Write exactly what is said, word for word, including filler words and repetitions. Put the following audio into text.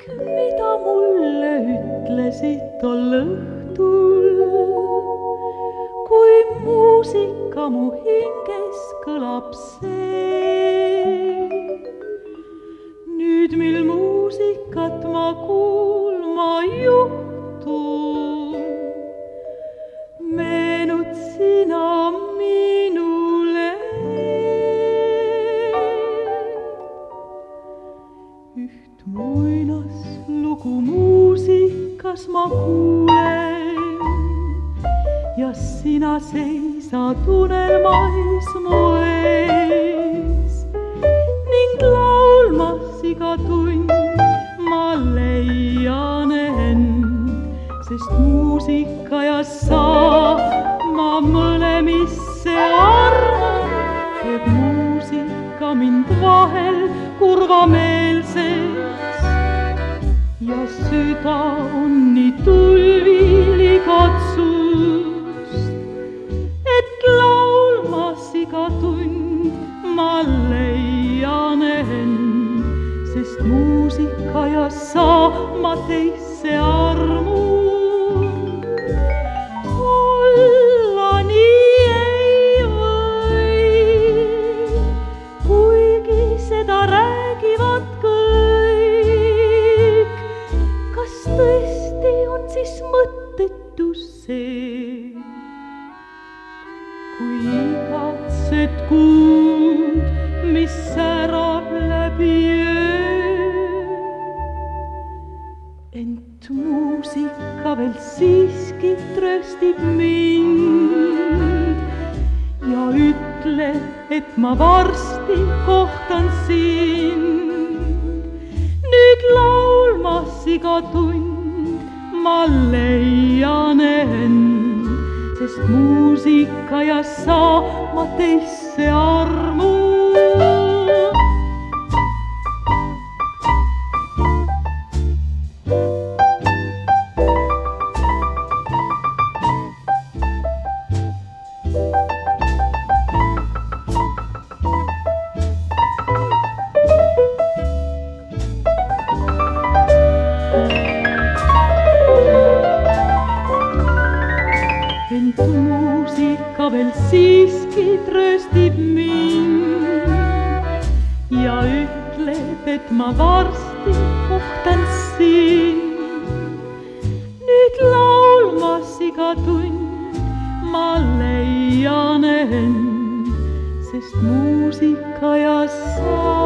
mida mulle ütlesid tol õhtul, kui muusika mu hinges kõlab see. Nüüd, mil muusikat ma kuulma juhtun, meenud sina minule. Üht muinaslugu muusikas ma kuulen ja sina seisad unelmais mu ees ning laulmas iga tund ma leian end, sest muusika ja sa ma mõlemisse arvan, teeb muusika mind vahel kurvameelseks ja süda on nii tulvili katsust, et laulmas iga tund ma leian end, sest muusika ja sa ma teisse armun. Olla nii ei või, kuigi seda räägivad kõik. Kas tõesti on siis mõttetu see, kui igatsed kuud, mis särab läbi öö? Ent muusika veel siiski trööstib mind ja ütleb, et ma varsti kohtan sind. Nüüd laulmas iga tund ma leian end, sest muusika ja sa ma teisse armun. Ent muusika veel siiski trööstib mind ja ütleb, et ma varsti kohtan sind. Nüüd laulmas iga tund ma leian end, sest muusika ja sa